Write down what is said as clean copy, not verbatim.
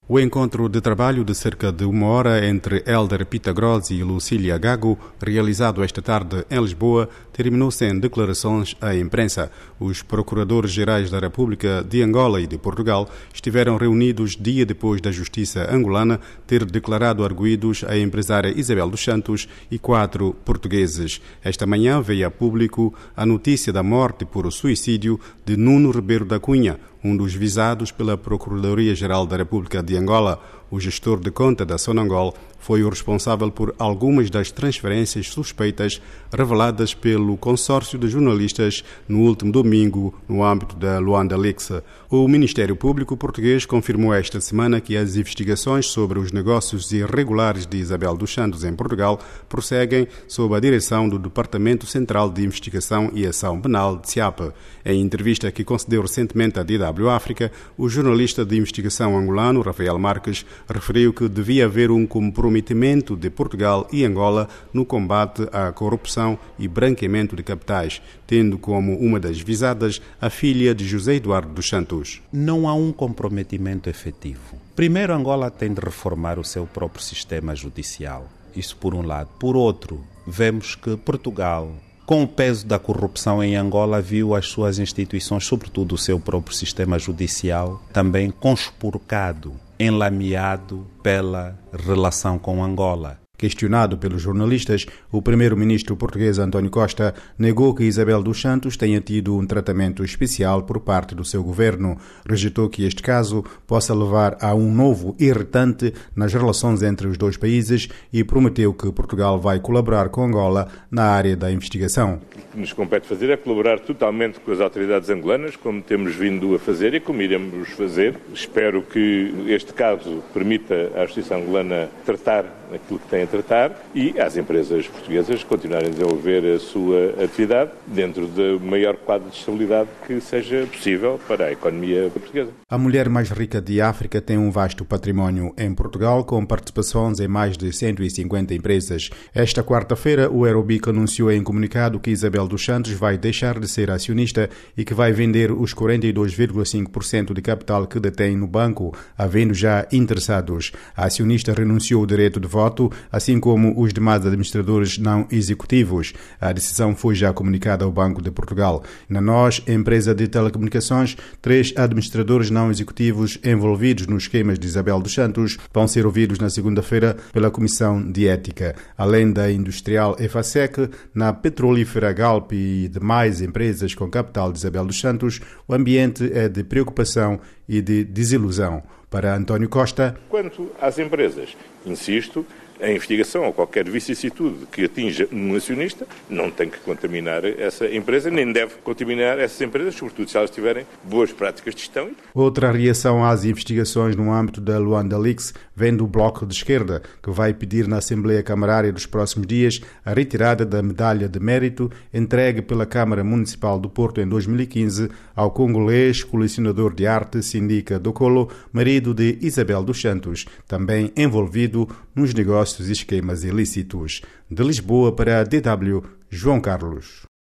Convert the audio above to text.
O encontro de trabalho de cerca de uma hora entre Hélder Pitagrós e Lucília Gago, realizado esta tarde em Lisboa, terminou sem declarações à imprensa. Os procuradores-gerais da República de Angola e de Portugal estiveram reunidos dia depois da Justiça angolana ter declarado arguidos a empresária Isabel dos Santos e 4 portugueses. Esta manhã veio a público a notícia da morte por suicídio de Nuno Ribeiro da Cunha, um dos visados pela Procuradoria-Geral da República de Angola. O gestor de conta da Sonangol foi o responsável por algumas das transferências suspeitas reveladas pelo consórcio de jornalistas no último domingo no âmbito da Luanda Leaks. O Ministério Público português confirmou esta semana que as investigações sobre os negócios irregulares de Isabel dos Santos em Portugal prosseguem sob a direção do Departamento Central de Investigação e Ação Penal de SIAP. Em entrevista que concedeu recentemente à DW África, o jornalista de investigação angolano, Rafael Marques, referiu que devia haver um comprometimento de Portugal e Angola no combate à corrupção e branqueamento de capitais, tendo como uma das visadas a filha de José Eduardo dos Santos. Não há um comprometimento efetivo. Primeiro, Angola tem de reformar o seu próprio sistema judicial. Isso por um lado. Por outro, vemos que Portugal, com o peso da corrupção em Angola, viu as suas instituições, sobretudo o seu próprio sistema judicial, também conspurcado, enlameado pela relação com Angola. Questionado pelos jornalistas, o primeiro-ministro português António Costa negou que Isabel dos Santos tenha tido um tratamento especial por parte do seu governo. Rejeitou que este caso possa levar a um novo irritante nas relações entre os dois países e prometeu que Portugal vai colaborar com Angola na área da investigação. O que nos compete fazer é colaborar totalmente com as autoridades angolanas, como temos vindo a fazer e como iremos fazer. Espero que este caso permita à Justiça angolana tratar aquilo que tem a tratar e às empresas portuguesas continuarem a desenvolver a sua atividade dentro do maior quadro de estabilidade que seja possível para a economia portuguesa. A mulher mais rica de África tem um vasto património em Portugal, com participações em mais de 150 empresas. Esta quarta-feira, o Aerobic anunciou em comunicado que Isabel dos Santos vai deixar de ser acionista e que vai vender os 42,5% de capital que detém no banco, havendo já interessados. A acionista renunciou ao direito de voto, assim como os demais administradores não executivos. A decisão foi já comunicada ao Banco de Portugal. Na NOS, empresa de telecomunicações, 3 administradores não executivos envolvidos nos esquemas de Isabel dos Santos vão ser ouvidos na segunda-feira pela Comissão de Ética. Além da industrial EFASEC, na petrolífera Galp e demais empresas com capital de Isabel dos Santos, o ambiente é de preocupação e de desilusão. Para António Costa, quanto às empresas, insisto, a investigação ou qualquer vicissitude que atinja um acionista não tem que contaminar essa empresa, nem deve contaminar essas empresas, sobretudo se elas tiverem boas práticas de gestão. Outra reação às investigações no âmbito da Luanda Leaks vem do Bloco de Esquerda, que vai pedir na Assembleia Camarária dos próximos dias a retirada da medalha de mérito entregue pela Câmara Municipal do Porto em 2015 ao congolês colecionador de arte Sindika Dokolo, marido de Isabel dos Santos, também envolvido nos negócios e esquemas ilícitos. De Lisboa para a DW, João Carlos.